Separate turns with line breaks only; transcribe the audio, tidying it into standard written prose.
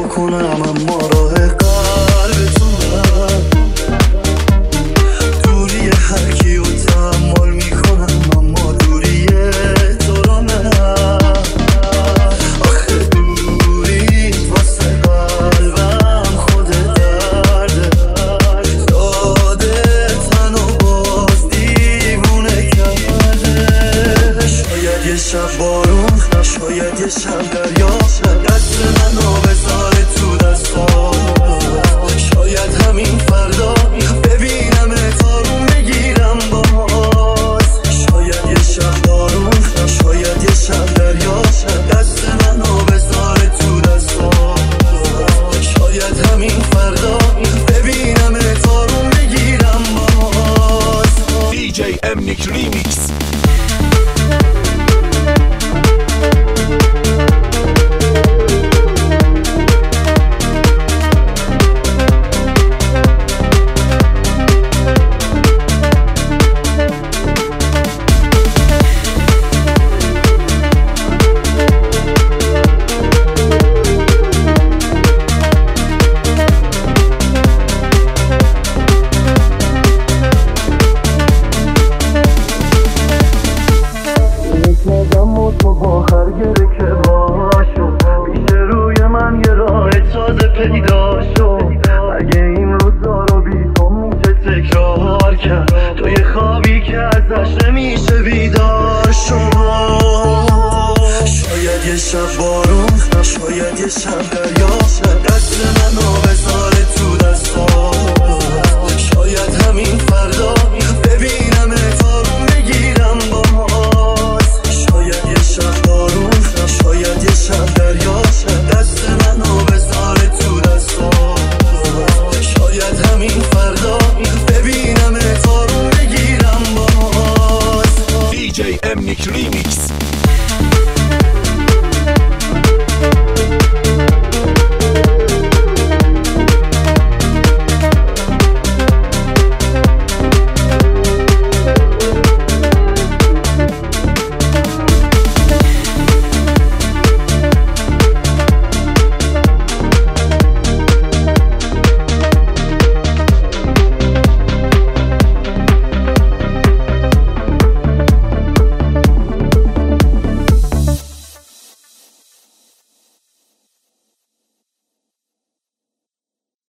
کنم اما راه قلب تو دوری هر کیو تحمل میکنم اما دوری تو رو نه. آخه دوری واسه قلبم خود درده داده تن و باز دیوونه کرده. شاید یه شب بارون، شاید یه شب دریا دست منو بذاره تو دستات. شاید همین فردا ببینم تارون بگیرم باز. شاید یه شب بارون، شاید یه شب دریا دست منو بذاره تو دستات. شاید همین فردا ببینم تارون بگیرم باز.
DJ Emnik Remix.
پیدا شد اگه این روزا رو بی تو میشه تکرار کرد. تو یه خوابی که ازش نمیشه بیدار شد. شاید یه شب بارون، شاید یه شب دریا